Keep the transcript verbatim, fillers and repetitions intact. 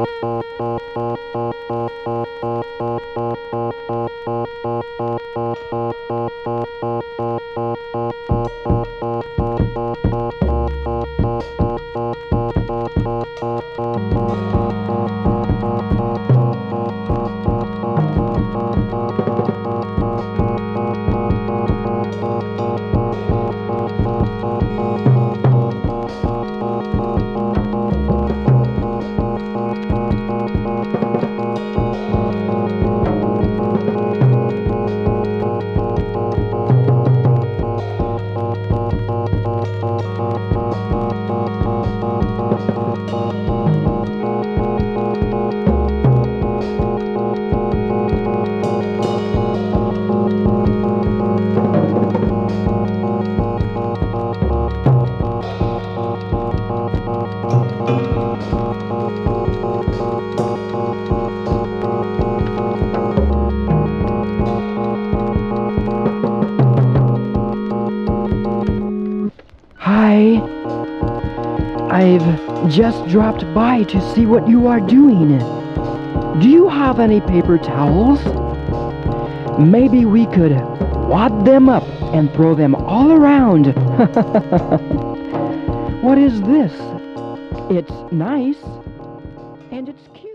Hi. I've just dropped by to see what you are doing. Do you have any paper towels? Maybe we could wad them up and throw them all around. What is this? It's nice and it's cute.